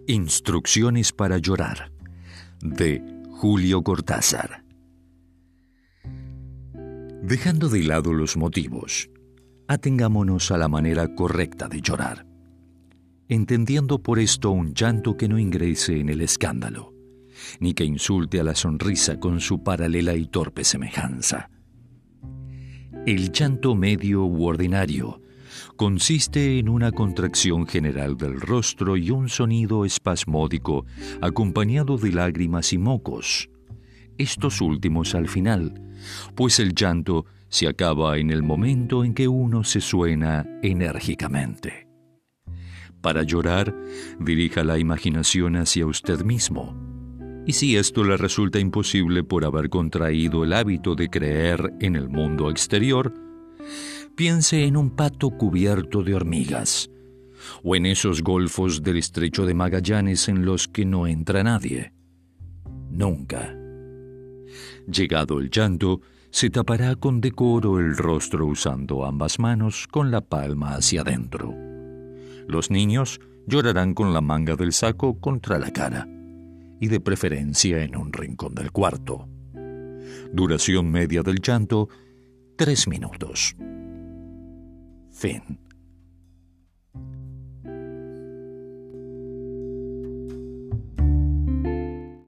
Instrucciones para llorar, de Julio Cortázar. Dejando de lado los motivos, atengámonos a la manera correcta de llorar, entendiendo por esto un llanto que no ingrese en el escándalo, ni que insulte a la sonrisa con su paralela y torpe semejanza. El llanto medio u ordinario consiste en una contracción general del rostro y un sonido espasmódico acompañado de lágrimas y mocos, estos últimos al final, pues el llanto se acaba en el momento en que uno se suena enérgicamente. Para llorar, dirija la imaginación hacia usted mismo. Y si esto le resulta imposible por haber contraído el hábito de creer en el mundo exterior, piense en un pato cubierto de hormigas, o en esos golfos del estrecho de Magallanes en los que no entra nadie. Nunca. Llegado el llanto, se tapará con decoro el rostro usando ambas manos con la palma hacia adentro. Los niños llorarán con la manga del saco contra la cara, y de preferencia en un rincón del cuarto. Duración media del llanto, 3 minutos. Fin.